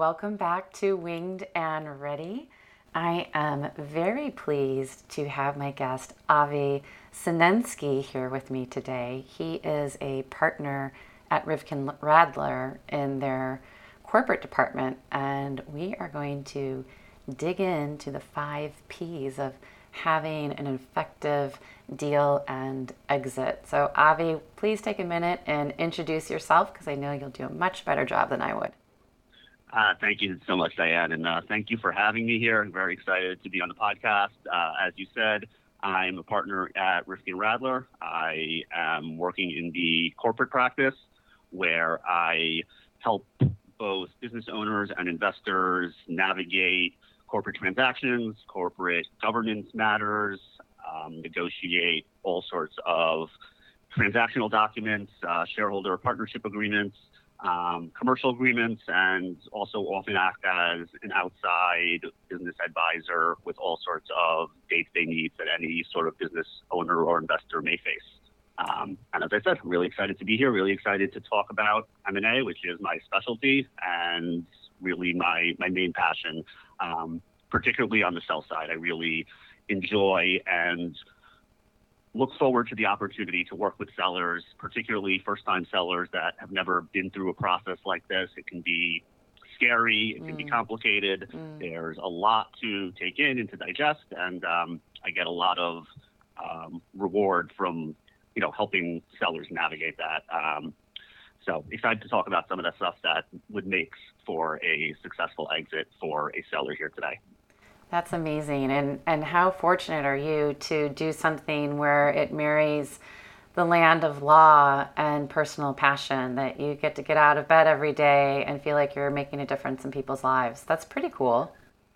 welcome back to Winged and Ready. I am very pleased to have my guest Avi Sinensky here with me today. He is a partner at Rivkin Radler in their corporate department, and we are going to dig into the 5 Ps of having an effective deal and exit. So Avi, please take a minute and introduce yourself because I know you'll do a much better job than I would. Thank you so much, Diane, and thank you for having me here. I'm very excited to be on the podcast. As you said, I'm a partner at Rivkin Radler. I am working in the corporate practice where I help both business owners and investors navigate corporate transactions, corporate governance matters, negotiate all sorts of transactional documents, shareholder partnership agreements, commercial agreements, and also often act as an outside business advisor with all sorts of day-to-day needs that any sort of business owner or investor may face. And as I said, I'm really excited to be here, really excited to talk about M&A, which is my specialty and really my main passion, particularly on the sell side. I really enjoy and look forward to the opportunity to work with sellers, particularly first-time sellers that have never been through a process like this. It can be scary, it can be complicated. There's a lot to take in and to digest, and I get a lot of reward from helping sellers navigate that. So excited to talk about some of the stuff that would make for a successful exit for a seller here today. That's amazing. And how fortunate are you to do something where it marries the land of law and personal passion, that you get to get out of bed every day and feel like you're making a difference in people's lives. That's pretty cool.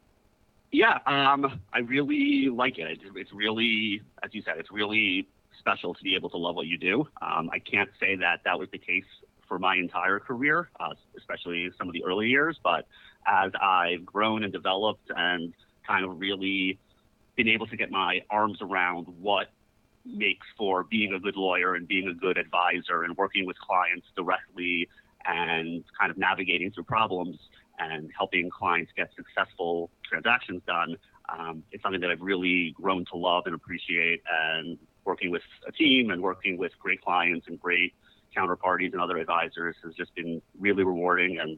Yeah, I really like it. It's really, as you said, it's really special to be able to love what you do. I can't say that was the case for my entire career, especially some of the early years, but as I've grown and developed and kind of really been able to get my arms around what makes for being a good lawyer and being a good advisor and working with clients directly and kind of navigating through problems and helping clients get successful transactions done. It's something that I've really grown to love and appreciate, and working with a team and working with great clients and great counterparties and other advisors has just been really rewarding. And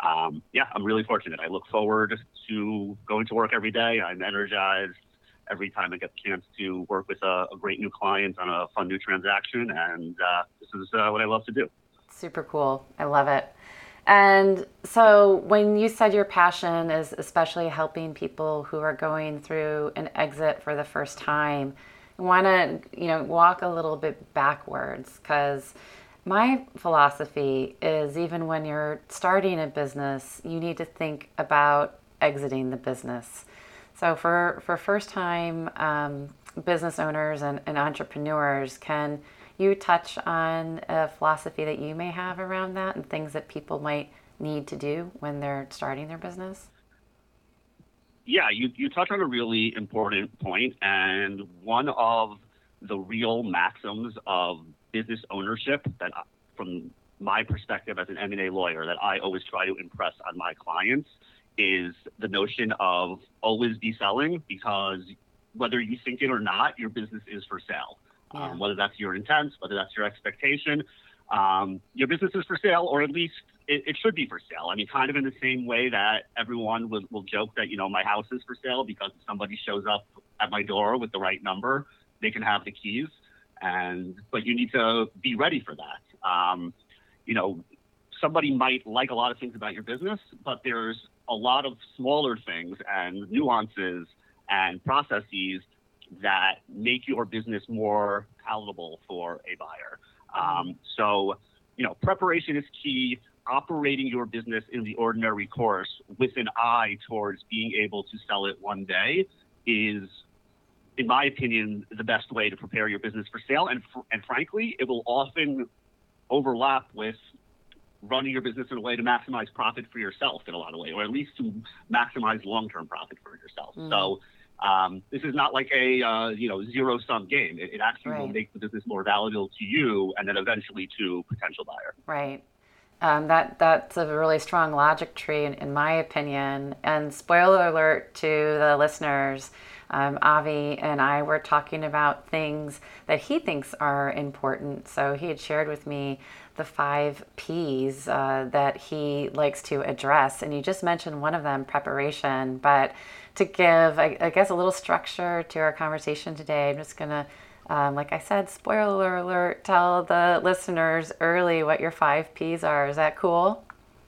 I'm really fortunate. I look forward to going to work every day. I'm energized every time I get the chance to work with a great new client on a fun new transaction. And this is what I love to do. Super cool. I love it. And so when you said your passion is especially helping people who are going through an exit for the first time, I want to, walk a little bit backwards, because my philosophy is even when you're starting a business, you need to think about exiting the business. So for first-time business owners and entrepreneurs, can you touch on a philosophy that you may have around that and things that people might need to do when they're starting their business? Yeah, you touch on a really important point, and one of the real maxims of business ownership that, from my perspective as an M&A lawyer, that I always try to impress on my clients is the notion of always be selling, because whether you think it or not, your business is for sale. Yeah. Whether that's your intent, whether that's your expectation, your business is for sale, or at least it should be for sale. I mean, kind of in the same way that everyone will joke that, my house is for sale because if somebody shows up at my door with the right number, they can have the keys. But you need to be ready for that. Somebody might like a lot of things about your business, but there's a lot of smaller things and nuances and processes that make your business more palatable for a buyer. So preparation is key. Operating your business in the ordinary course with an eye towards being able to sell it one day is, in my opinion, the best way to prepare your business for sale. And frankly, it will often overlap with running your business in a way to maximize profit for yourself in a lot of ways, or at least to maximize long-term profit for yourself. So this is not like a zero-sum game. It actually will make the business more valuable to you and then eventually to potential buyer. Right. That's a really strong logic tree, in my opinion. And spoiler alert to the listeners, Avi and I were talking about things that he thinks are important. So he had shared with me the 5 P's that he likes to address. And you just mentioned one of them, preparation. But to give, I guess, a little structure to our conversation today, I'm just going to like I said, spoiler alert, tell the listeners early what your 5 P's are. Is that cool?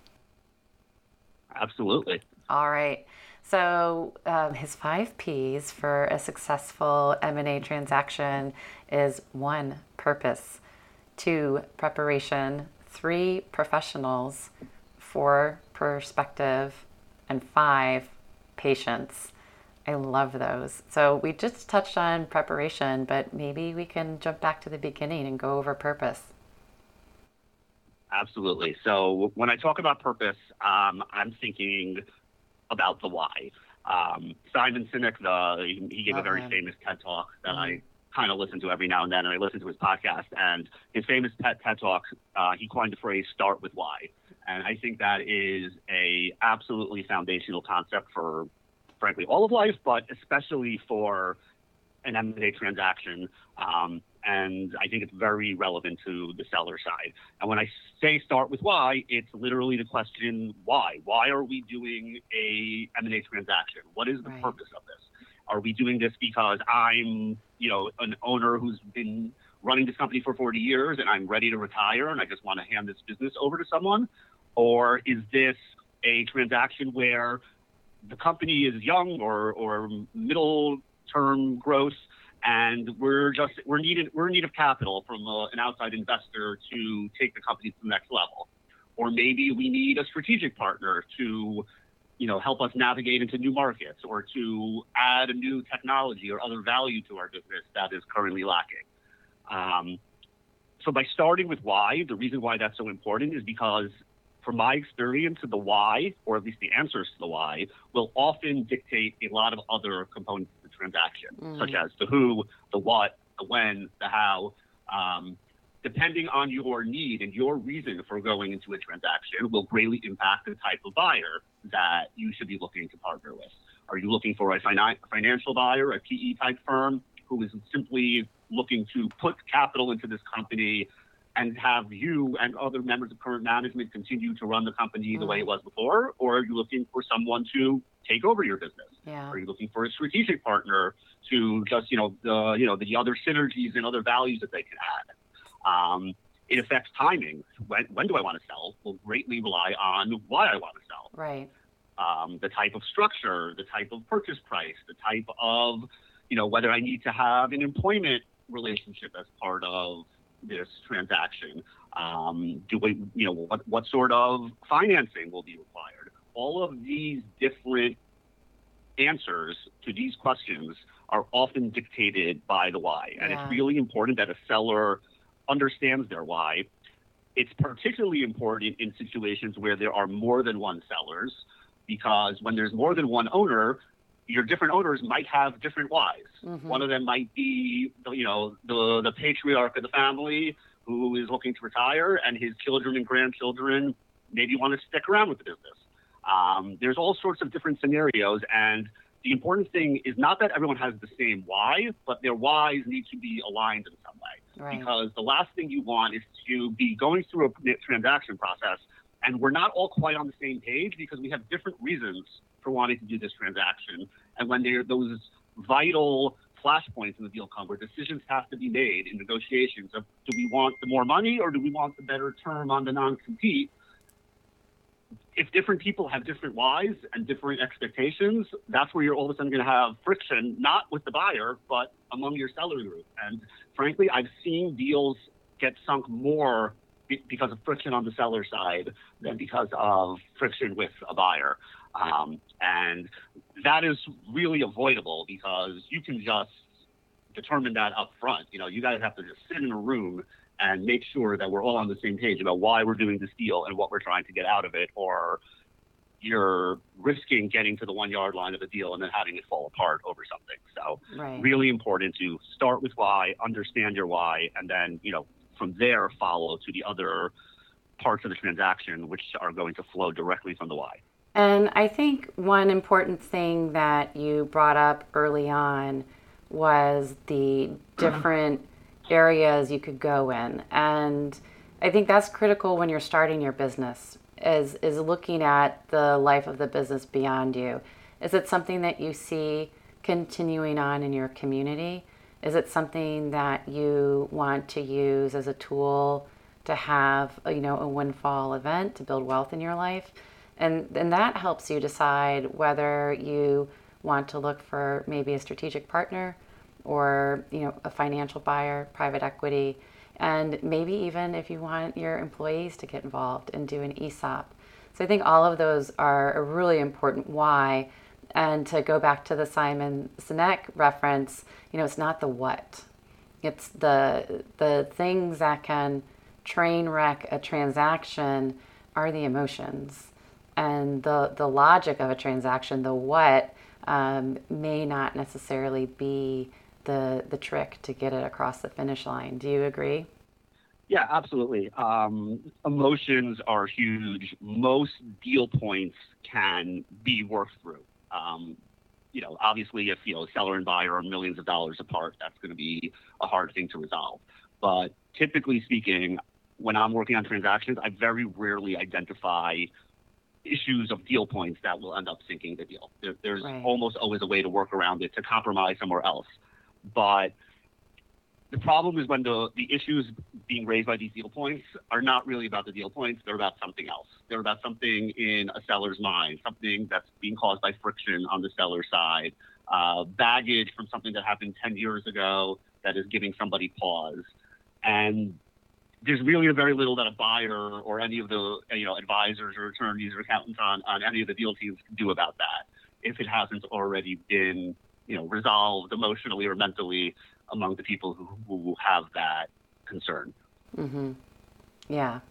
Absolutely. All right. So his 5 P's for a successful M&A transaction is 1, purpose, 2, preparation, 3, professionals, 4, perspective, and 5, patience. I love those. So we just touched on preparation, but maybe we can jump back to the beginning and go over purpose. Absolutely. So when I talk about purpose, I'm thinking about the why. Simon Sinek, he gave a very famous TED Talk that I kind of listen to every now and then, and I listen to his podcast. And his famous TED Talk, he coined the phrase "start with why," and I think that is a absolutely foundational concept for, frankly, all of life, but especially for an M&A transaction. And I think it's very relevant to the seller side. And when I say start with why, it's literally the question, why? Why are we doing a M&A transaction? What is the purpose of this? Are we doing this because I'm, an owner who's been running this company for 40 years and I'm ready to retire and I just want to hand this business over to someone? Or is this a transaction where the company is young or middle term growth, and we're in need of capital from an outside investor to take the company to the next level? Or maybe we need a strategic partner to help us navigate into new markets or to add a new technology or other value to our business that is currently lacking. So by starting with why, the reason why that's so important is because, from my experience, the why, or at least the answers to the why, will often dictate a lot of other components of the transaction, such as the who, the what, the when, the how. Depending on your need and your reason for going into a transaction will greatly impact the type of buyer that you should be looking to partner with. Are you looking for a financial buyer, a PE type firm who is simply looking to put capital into this company and have you and other members of current management continue to run the company the way it was before? Or are you looking for someone to take over your business? Yeah. Are you looking for a strategic partner to just, the other synergies and other values that they can add? It affects timing. When do I want to sell will greatly rely on why I want to sell. Right. The type of structure, the type of purchase price, the type of, whether I need to have an employment relationship as part of this transaction. What sort of financing will be required? All of these different answers to these questions are often dictated by the why. And it's really important that a seller understands their why. It's particularly important in situations where there are more than one sellers, because when there's more than one owner, your different owners might have different whys. One of them might be, the patriarch of the family who is looking to retire, and his children and grandchildren maybe want to stick around with the business. There's all sorts of different scenarios, and the important thing is not that everyone has the same why, but their whys need to be aligned in some way. Right. Because the last thing you want is to be going through a transaction process and we're not all quite on the same page because we have different reasons for wanting to do this transaction. And when those vital flashpoints in the deal come where decisions have to be made in negotiations of, do we want the more money or do we want the better term on the non-compete? If different people have different whys and different expectations, that's where you're all of a sudden going to have friction, not with the buyer, but among your seller group. And frankly, I've seen deals get sunk more because of friction on the seller side than because of friction with a buyer. And that is really avoidable because you can just determine that up front. You guys have to just sit in a room and make sure that we're all on the same page about why we're doing this deal and what we're trying to get out of it, or you're risking getting to the 1 yard line of the deal and then having it fall apart over something. So really important to start with why, understand your why, and then, from there follow to the other parts of the transaction which are going to flow directly from the why. And I think one important thing that you brought up early on was the different areas you could go in. And I think that's critical when you're starting your business is looking at the life of the business beyond you. Is it something that you see continuing on in your community? Is it something that you want to use as a tool to have a windfall event to build wealth in your life? And that helps you decide whether you want to look for maybe a strategic partner or a financial buyer, private equity, and maybe even if you want your employees to get involved and do an ESOP. So I think all of those are a really important why. And to go back to the Simon Sinek reference, it's not the what. It's the things that can train wreck a transaction are the emotions. And the logic of a transaction, the what, may not necessarily be the trick to get it across the finish line. Do you agree? Yeah, absolutely. Emotions are huge. Most deal points can be worked through. Obviously, if seller and buyer are millions of dollars apart, that's going to be a hard thing to resolve. But typically speaking, when I'm working on transactions, I very rarely identify issues of deal points that will end up sinking the deal. There's Right. almost always a way to work around it, to compromise somewhere else. But the problem is when the issues being raised by these deal points are not really about the deal points. They're about something else. They're about something in a seller's mind, something that's being caused by friction on the seller side, baggage from something that happened 10 years ago that is giving somebody pause. And there's really very little that a buyer or any of the advisors or attorneys or accountants on any of the deal teams can do about that if it hasn't already been resolved emotionally or mentally among the people who have that concern. Mm-hmm. Yeah.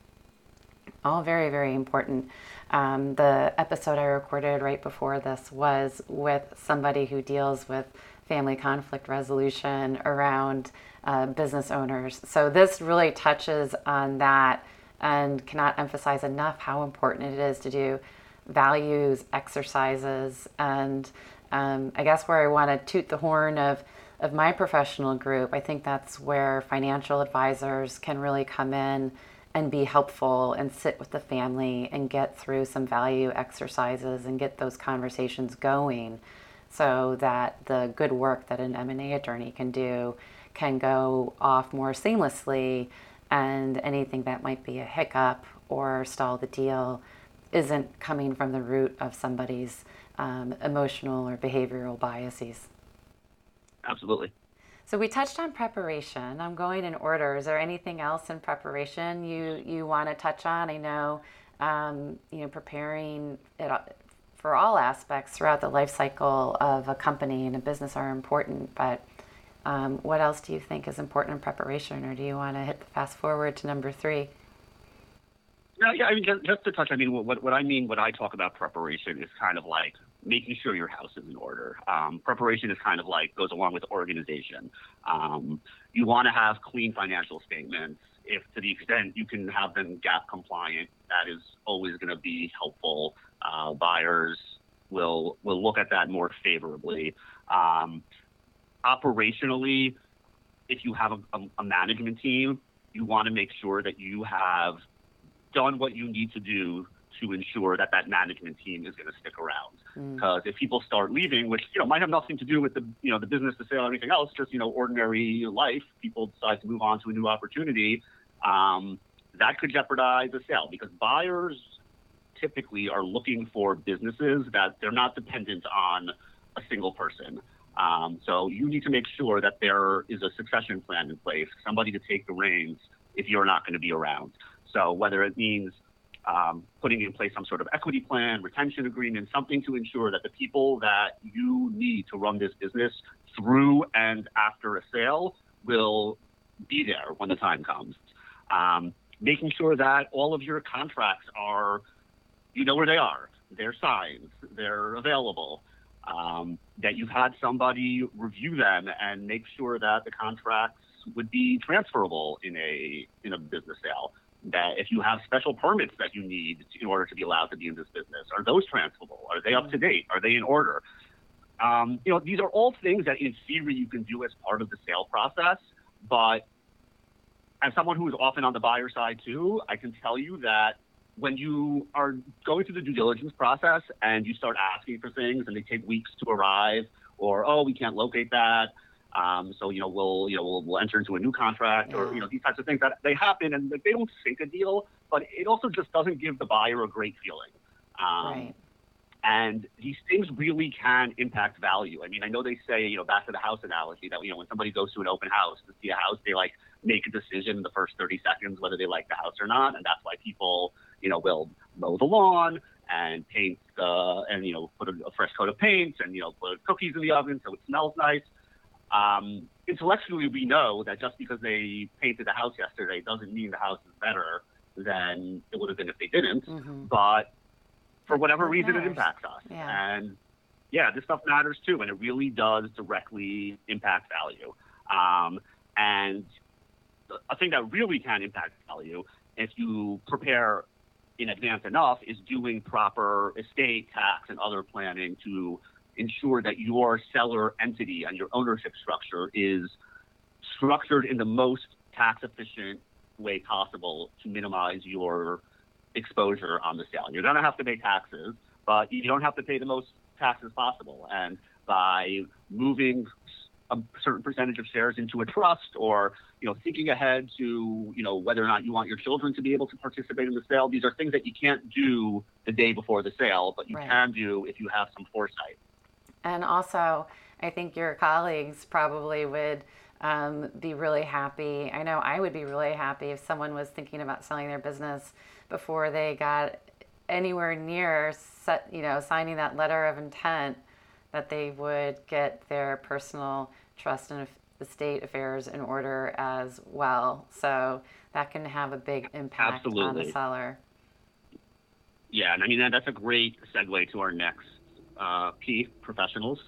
All very, very important. The episode I recorded right before this was with somebody who deals with family conflict resolution around business owners. So this really touches on that and cannot emphasize enough how important it is to do values exercises. And I guess where I want to toot the horn of my professional group, I think that's where financial advisors can really come in and be helpful and sit with the family and get through some value exercises and get those conversations going so that the good work that an M&A attorney can do can go off more seamlessly, and anything that might be a hiccup or stall the deal isn't coming from the root of somebody's emotional or behavioral biases. Absolutely. So we touched on preparation. I'm going in order. Is there anything else in preparation you want to touch on? I know, preparing it for all aspects throughout the life cycle of a company and a business are important, but what else do you think is important in preparation, or do you want to hit the fast forward to number 3? No, yeah, I mean, just to touch, I mean, what I mean when I talk about preparation is kind of like making sure your house is in order. Preparation is kind of like goes along with organization. You want to have clean financial statements. If to the extent you can have them GAAP compliant, that is always going to be helpful. Buyers will look at that more favorably. Operationally, if you have a management team, you want to make sure that you have done what you need to do to ensure that management team is going to stick around. Because if people start leaving, which might have nothing to do with the business, the sale, or anything else, just ordinary life, people decide to move on to a new opportunity, that could jeopardize the sale, because buyers typically are looking for businesses that they're not dependent on a single person. So you need to make sure that there is a succession plan in place, somebody to take the reins if you're not going to be around. So whether it means putting in place some sort of equity plan, retention agreement, something to ensure that the people that you need to run this business through and after a sale will be there when the time comes. Making sure that all of your contracts are, where they are, they're signed, they're available, that you've had somebody review them and make sure that the contracts would be transferable in a business sale. that if you have special permits that you need in order to be allowed to be in this business, are those transferable? Are they up to date? Are they in order? These are all things that in theory you can do as part of the sale process, but as someone who is often on the buyer side too, I can tell you that when you are going through the due diligence process and you start asking for things and they take weeks to arrive, or, oh, we can't locate that, so we'll enter into a new contract, or these types of things, that they happen and they don't sink a deal, but it also just doesn't give the buyer a great feeling. Right. And these things really can impact value. I mean, I know they say, back to the house analogy, that when somebody goes to an open house to see a house, they like make a decision in the first 30 seconds whether they like the house or not, and that's why people will mow the lawn and paint and put a fresh coat of paint and put cookies in the oven so it smells nice. Intellectually, we know that just because they painted the house yesterday doesn't mean the house is better than it would have been if they didn't. Mm-hmm. But for whatever It reason, matters. it impacts us. Yeah. And this stuff matters too, and it really does directly impact value. And a thing that really can impact value, if you prepare in advance enough, is doing proper estate, tax, and other planning to ensure that your seller entity and your ownership structure is structured in the most tax efficient way possible to minimize your exposure on the sale. You're going to have to pay taxes, but you don't have to pay the most taxes possible. And by moving a certain percentage of shares into a trust, or thinking ahead to whether or not you want your children to be able to participate in the sale, these are things that you can't do the day before the sale, but you can do if you have some foresight. And also, I think your colleagues probably would be really happy. I know I would be really happy if someone was thinking about selling their business before they got anywhere near signing that letter of intent, that they would get their personal trust and estate affairs in order as well. So that can have a big impact on the seller. Yeah, and I mean, that's a great segue to our next P, professionals.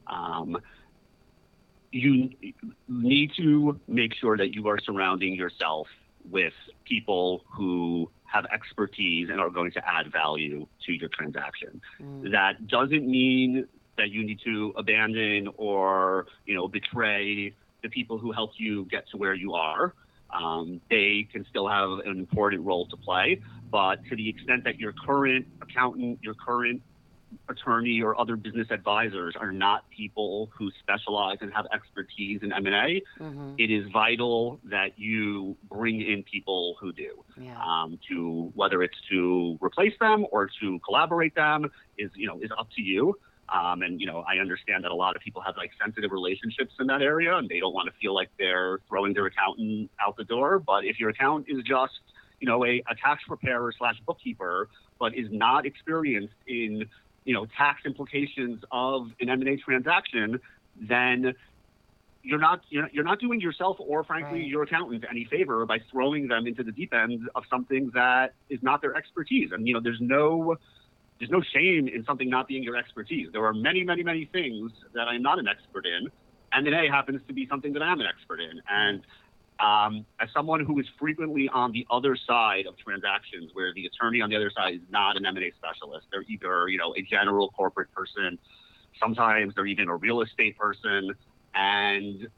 You need to make sure that you are surrounding yourself with people who have expertise and are going to add value to your transaction. That doesn't mean that you need to abandon or betray the people who helped you get to where you are. They can still have an important role to play, but to the extent that your current accountant, your current attorney, or other business advisors are not people who specialize and have expertise in M&A, it is vital that you bring in people who do. To whether it's to replace them or to collaborate them is up to you. And I understand that a lot of people have sensitive relationships in that area, and they don't want to feel like they're throwing their accountant out the door. But if your accountant is just a tax preparer / bookkeeper, but is not experienced in tax implications of an M&A transaction, then you're not doing yourself or frankly your accountant any favor by throwing them into the deep end of something that is not their expertise. And there's no shame in something not being your expertise. There are many, many, many things that I'm not an expert in. M&A happens to be something that I'm an expert in. And as someone who is frequently on the other side of transactions, where the attorney on the other side is not an M&A specialist, they're either a general corporate person, sometimes they're even a real estate person, and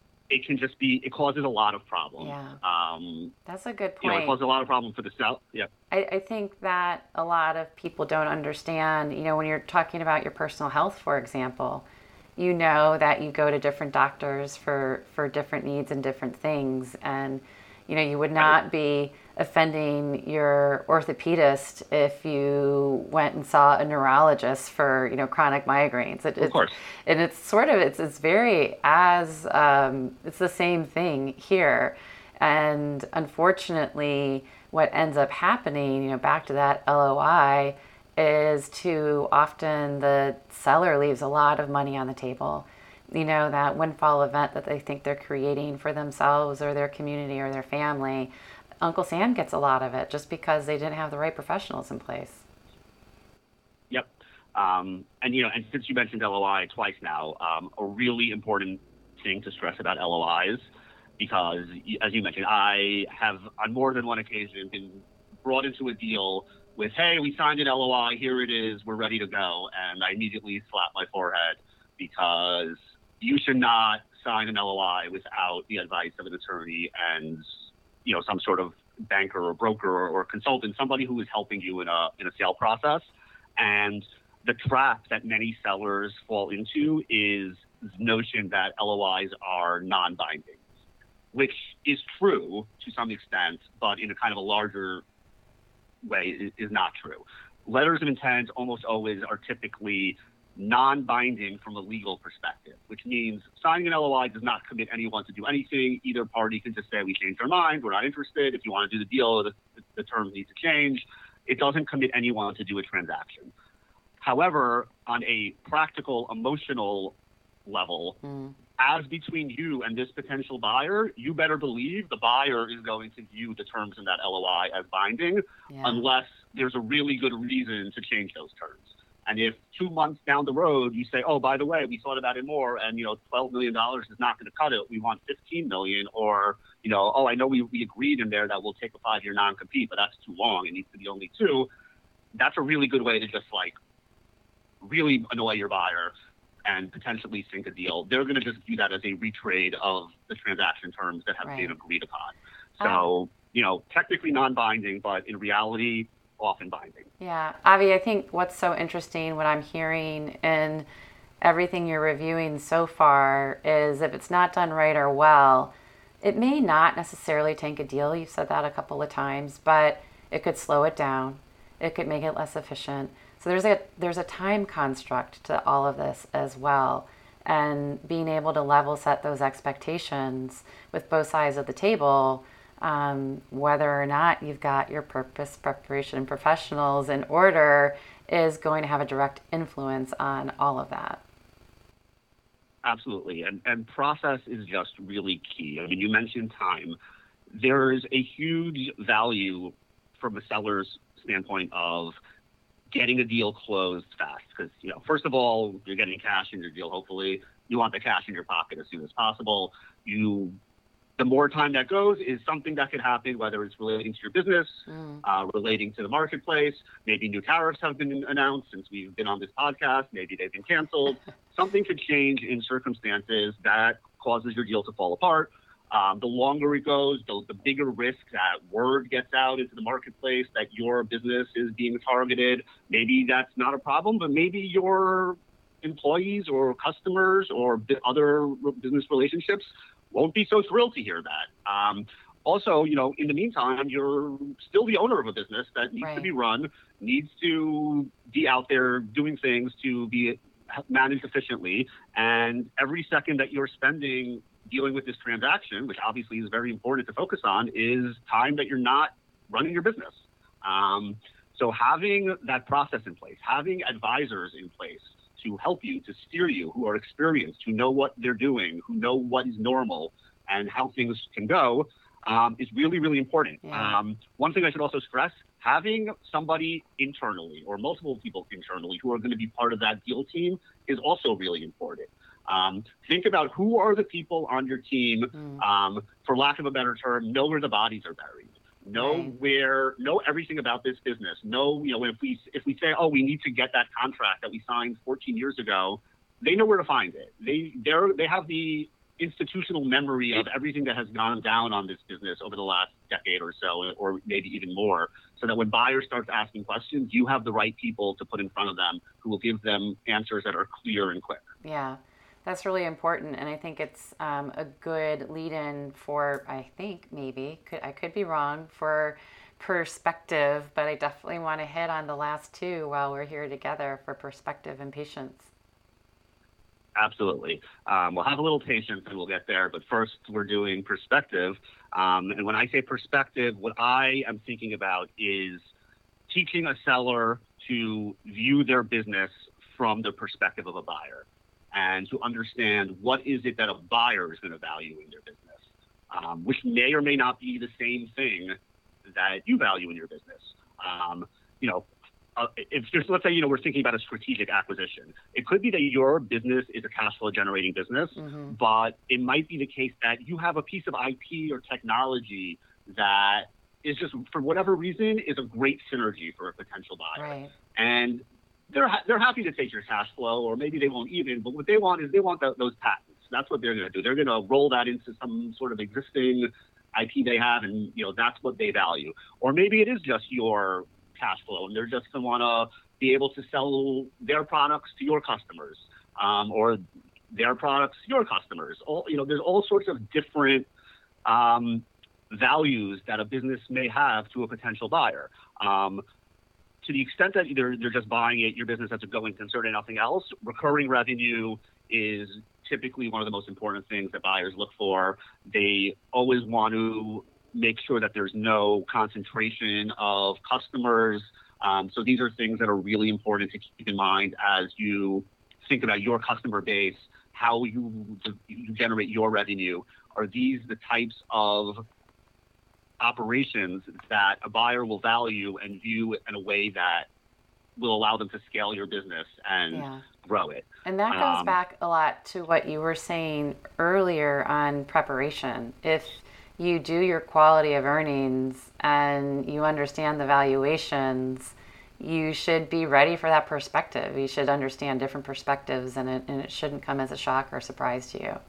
it causes a lot of problems. That's a good point. It causes a lot of problems for the seller. I think that a lot of people don't understand, when you're talking about your personal health, for example, that you go to different doctors for different needs and different things. And, you would not be offending your orthopedist if you went and saw a neurologist for, chronic migraines. Of course. And it's it's very it's the same thing here. And unfortunately, what ends up happening, back to that LOI, is too often the seller leaves a lot of money on the table. That windfall event that they think they're creating for themselves or their community or their family, Uncle Sam gets a lot of it just because they didn't have the right professionals in place. Yep. And since you mentioned LOI twice now, a really important thing to stress about LOIs because, as you mentioned, I have on more than one occasion been brought into a deal with, hey, we signed an LOI, here it is, we're ready to go. And I immediately slap my forehead because you should not sign an LOI without the advice of an attorney and, some sort of banker or broker or consultant, somebody who is helping you in a sale process. And the trap that many sellers fall into is the notion that LOIs are non-binding, which is true to some extent, but in a kind of a larger way is not true. Letters of intent almost always are typically non-binding from a legal perspective, which means signing an LOI does not commit anyone to do anything. Either party can just say, we changed our mind, we're not interested. If you want to do the deal, the terms need to change. It doesn't commit anyone to do a transaction. However, on a practical, emotional level, as between you and this potential buyer, you better believe the buyer is going to view the terms in that LOI as binding, unless there's a really good reason to change those terms. And if 2 months down the road you say, oh, by the way, we thought about it more, and $12 million is not going to cut it, we want $15 million, or oh, I know we agreed in there that we'll take a 5-year non-compete, but that's too long, it needs to be only 2. That's a really good way to just really annoy your buyer and potentially sink a deal. They're going to just view that as a retrade of the transaction terms that have been agreed upon. So, technically non-binding, but in reality, often binding. Yeah. Avi, I think what's so interesting, what I'm hearing in everything you're reviewing so far is if it's not done right or well, it may not necessarily tank a deal. You've said that a couple of times, but it could slow it down. It could make it less efficient. So there's a time construct to all of this as well. And being able to level set those expectations with both sides of the table, whether or not you've got your purpose, preparation, professionals in order is going to have a direct influence on all of that. Absolutely. And process is just really key. I mean, you mentioned time. There's a huge value from a seller's standpoint of getting a deal closed fast because, first of all, you're getting cash in your deal, hopefully. You want the cash in your pocket as soon as possible. The more time that goes is something that could happen, whether it's relating to your business, relating to the marketplace. Maybe new tariffs have been announced since we've been on this podcast. Maybe they've been canceled. Something could change in circumstances that causes your deal to fall apart. The longer it goes, the bigger risk that word gets out into the marketplace that your business is being targeted. Maybe that's not a problem, but maybe your employees or customers or other business relationships won't be so thrilled to hear that. Also, in the meantime, you're still the owner of a business that needs to be run, needs to be out there doing things to be managed efficiently. And every second that you're spending dealing with this transaction, which obviously is very important to focus on, is time that you're not running your business. So having that process in place, having advisors in place to help you, to steer you, who are experienced, who know what they're doing, who know what is normal and how things can go, is really, really important. Yeah. One thing I should also stress, having somebody internally or multiple people internally who are going to be part of that deal team is also really important. Think about who are the people on your team, for lack of a better term, know where the bodies are buried. Know everything about this business. If we say, oh, we need to get that contract that we signed 14 years ago, they know where to find it. They have the institutional memory of everything that has gone down on this business over the last decade or so, or maybe even more, so that when buyers start asking questions, you have the right people to put in front of them who will give them answers that are clear and quick. Yeah. That's really important, and I think it's a good lead-in for, I could be wrong, for perspective, but I definitely want to hit on the last two while we're here together for perspective and patience. Absolutely. We'll have a little patience and we'll get there, but first we're doing perspective. And when I say perspective, what I am thinking about is teaching a seller to view their business from the perspective of a buyer, and to understand what is it that a buyer is going to value in their business, which may or may not be the same thing that you value in your business. if there's, let's say, we're thinking about a strategic acquisition. It could be that your business is a cash flow generating business, but it might be the case that you have a piece of IP or technology that is just, for whatever reason, is a great synergy for a potential buyer. Right. And they're happy to take your cash flow, or maybe they won't even, but what they want is those patents. That's what they're going to do. They're going to roll that into some sort of existing IP they have, and that's what they value. Or maybe it is just your cash flow, and they're just going to want to be able to sell their products to your customers, or their products to your customers. There's all sorts of different values that a business may have to a potential buyer. To the extent that either they're just buying it, your business as a going concern and nothing else, recurring revenue is typically one of the most important things that buyers look for. They always want to make sure that there's no concentration of customers. So these are things that are really important to keep in mind as you think about your customer base, how you generate your revenue. Are these the types of operations that a buyer will value and view in a way that will allow them to scale your business and grow it? And that goes back a lot to what you were saying earlier on preparation. If you do your quality of earnings and you understand the valuations, you should be ready for that perspective. You should understand different perspectives, and it shouldn't come as a shock or surprise to you.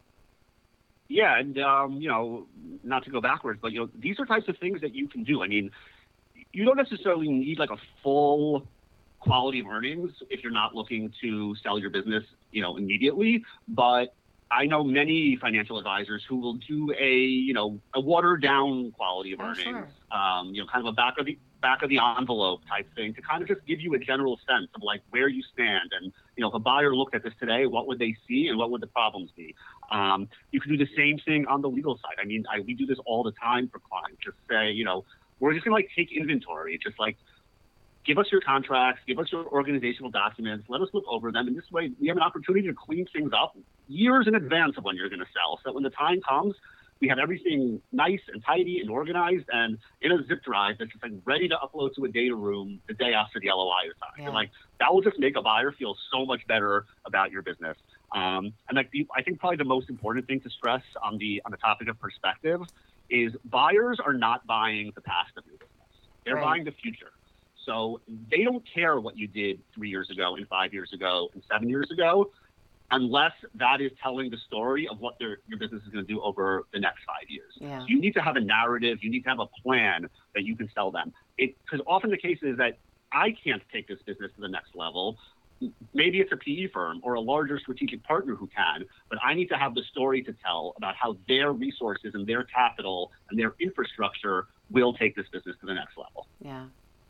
Yeah, and not to go backwards, but these are types of things that you can do. I mean, you don't necessarily need like a full quality of earnings if you're not looking to sell your business, immediately. But I know many financial advisors who will do a watered down quality of earnings, sure. Kind of a back of the envelope type thing to kind of just give you a general sense of like where you stand. And, if a buyer looked at this today, what would they see and what would the problems be? You can do the same thing on the legal side. I mean, we do this all the time for clients. Just say, we're just going to take inventory. Just like, give us your contracts, give us your organizational documents, let us look over them. And this way we have an opportunity to clean things up years in advance of when you're going to sell. So when the time comes, we have everything nice and tidy and organized and in a zip drive that's just like ready to upload to a data room the day after the LOI is signed. And like, that will just make a buyer feel so much better about your business. And like, I think probably the most important thing to stress on the topic of perspective is buyers are not buying the past of your business. They're buying the future. So they don't care what you did 3 years ago and 5 years ago and 7 years ago, unless that is telling the story of what your business is going to do over the next 5 years. Yeah. So you need to have a narrative. You need to have a plan that you can sell them. Because often the case is that I can't take this business to the next level. Maybe it's a PE firm or a larger strategic partner who can, but I need to have the story to tell about how their resources and their capital and their infrastructure will take this business to the next level. Yeah.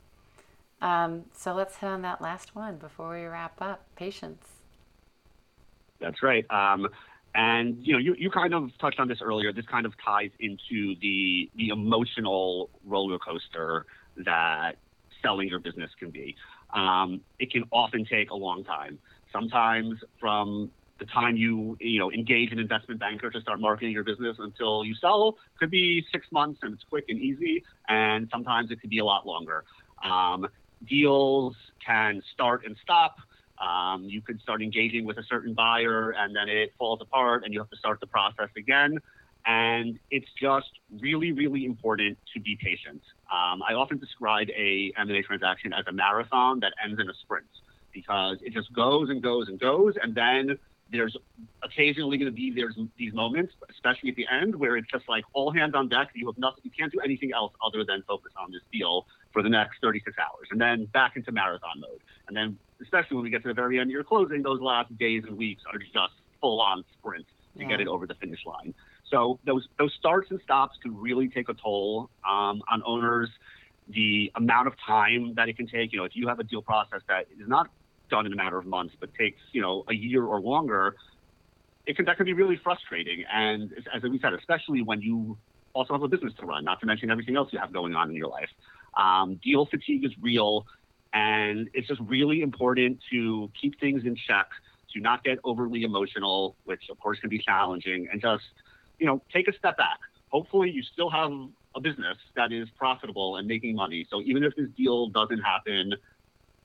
So let's hit on that last one before we wrap up. Patience. That's right. And you kind of touched on this earlier. This kind of ties into the emotional roller coaster that selling your business can be. It can often take a long time. Sometimes from the time you engage an investment banker to start marketing your business until you sell could be 6 months, and it's quick and easy. And sometimes it could be a lot longer. Deals can start and stop. You could start engaging with a certain buyer and then it falls apart and you have to start the process again. And it's just really, really important to be patient. I often describe a M&A transaction as a marathon that ends in a sprint because it just goes and goes and goes. And then there's occasionally going to be these moments, especially at the end, where it's just like all hands on deck. You have nothing. You can't do anything else other than focus on this deal for the next 36 hours, and then back into marathon mode. And then, especially when we get to the very end of your closing, those last days and weeks are just full-on sprint to get it over the finish line. So those starts and stops can really take a toll on owners. The amount of time that it can take, if you have a deal process that is not done in a matter of months, but takes, a year or longer, that can be really frustrating. And as we said, especially when you also have a business to run, not to mention everything else you have going on in your life. Deal fatigue is real, and it's just really important to keep things in check, to not get overly emotional, which of course can be challenging, and just, take a step back. Hopefully you still have a business that is profitable and making money. So even if this deal doesn't happen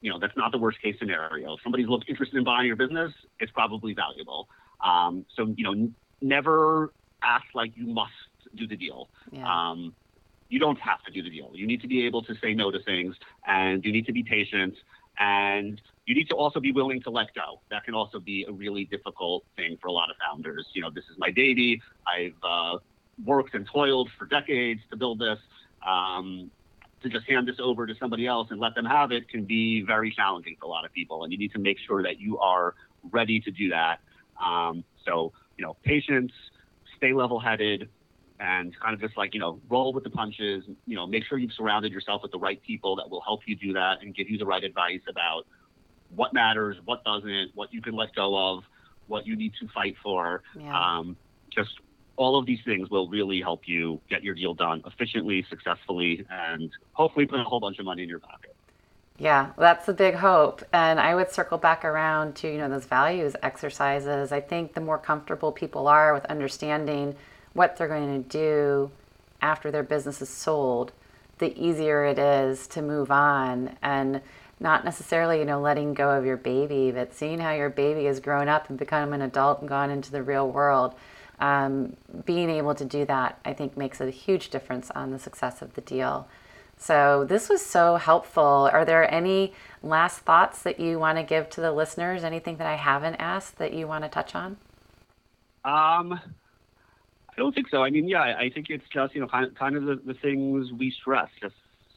that's not the worst case scenario. If somebody's interested in buying your business, it's probably valuable. So, never act like you must do the deal. Yeah. You don't have to do the deal. You need to be able to say no to things, and you need to be patient, and you need to also be willing to let go. That can also be a really difficult thing for a lot of founders. This is my baby. I've worked and toiled for decades to build this. To just hand this over to somebody else and let them have it can be very challenging for a lot of people. And you need to make sure that you are ready to do that. So, patience, stay level-headed, and kind of just roll with the punches. Make sure you've surrounded yourself with the right people that will help you do that and give you the right advice about what matters, what doesn't, what you can let go of, what you need to fight for. Yeah. Just all of these things will really help you get your deal done efficiently, successfully, and hopefully put a whole bunch of money in your pocket. Yeah, that's the big hope. And I would circle back around to, those values exercises. I think the more comfortable people are with understanding what they're going to do after their business is sold, the easier it is to move on, and not necessarily, letting go of your baby, but seeing how your baby has grown up and become an adult and gone into the real world. Being able to do that, I think, makes a huge difference on the success of the deal. So this was so helpful. Are there any last thoughts that you want to give to the listeners? Anything that I haven't asked that you want to touch on? I don't think so. I think it's just, kind of the things we stress. Just,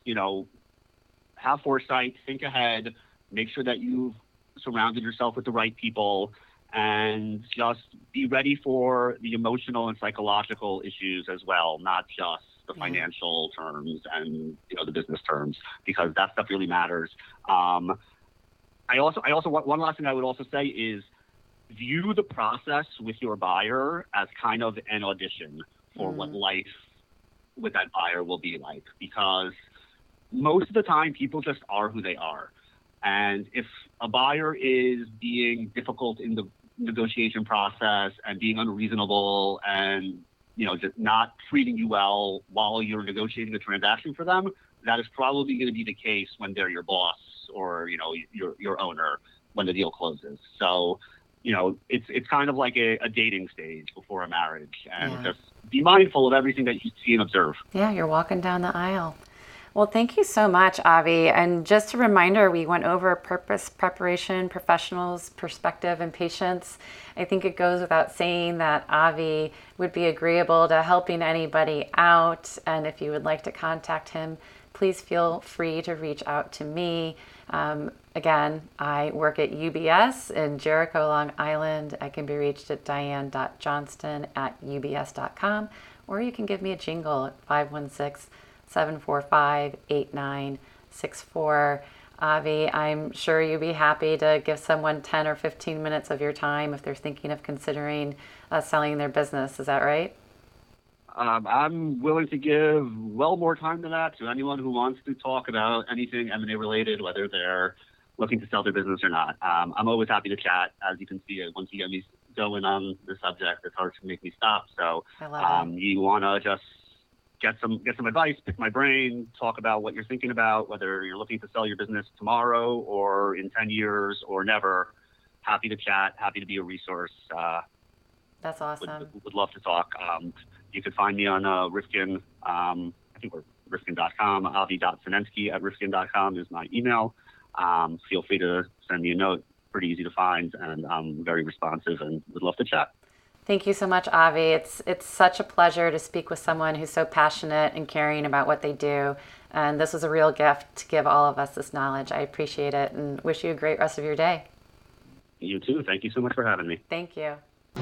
have foresight, think ahead, make sure that you've surrounded yourself with the right people, and just be ready for the emotional and psychological issues as well, not just the financial terms and the business terms, because that stuff really matters. I also one last thing I would also say is view the process with your buyer as kind of an audition for what life with that buyer will be like, because most of the time people just are who they are. And if a buyer is being difficult in the negotiation process and being unreasonable and, just not treating you well while you're negotiating a transaction for them, that is probably going to be the case when they're your boss or, your owner when the deal closes. So, it's kind of like a dating stage before a marriage, and just be mindful of everything that you see and observe. Yeah, you're walking down the aisle. Well, thank you so much, Avi. And just a reminder, we went over purpose, preparation, professionals, perspective, and patience. I think it goes without saying that Avi would be agreeable to helping anybody out. And if you would like to contact him, please feel free to reach out to me. Again, I work at UBS in Jericho, Long Island. I can be reached at diane.johnston@ubs.com, or you can give me a jingle at 516-745-8964. Avi, I'm sure you'd be happy to give someone 10 or 15 minutes of your time if they're thinking of considering selling their business. Is that right? I'm willing to give well more time than that to anyone who wants to talk about anything M&A related, whether they're looking to sell their business or not. I'm always happy to chat. As you can see, once you get me going on the subject, it's hard to make me stop. So you want to just get some advice, pick my brain, talk about what you're thinking about, whether you're looking to sell your business tomorrow or in 10 years or never. Happy to chat, happy to be a resource. That's awesome. Would love to talk. You can find me on Rifkin. I think we're Rifkin.com. Avi.Sinensky@Rifkin.com is my email. Feel free to send me a note. Pretty easy to find, and I'm very responsive and would love to chat. Thank you so much, Avi. It's such a pleasure to speak with someone who's so passionate and caring about what they do. And this was a real gift to give all of us this knowledge. I appreciate it and wish you a great rest of your day. You too. Thank you so much for having me. Thank you.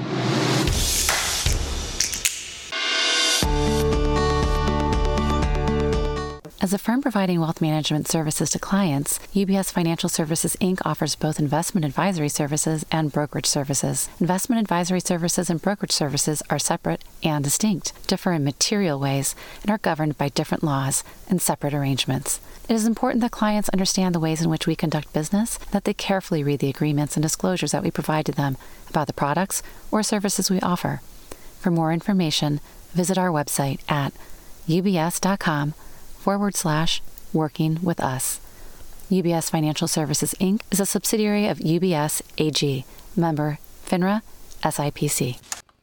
As a firm providing wealth management services to clients, UBS Financial Services, Inc. offers both investment advisory services and brokerage services. Investment advisory services and brokerage services are separate and distinct, differ in material ways, and are governed by different laws and separate arrangements. It is important that clients understand the ways in which we conduct business, that they carefully read the agreements and disclosures that we provide to them about the products or services we offer. For more information, visit our website at ubs.com/working with us. UBS Financial Services, Inc. is a subsidiary of UBS AG. Member FINRA SIPC.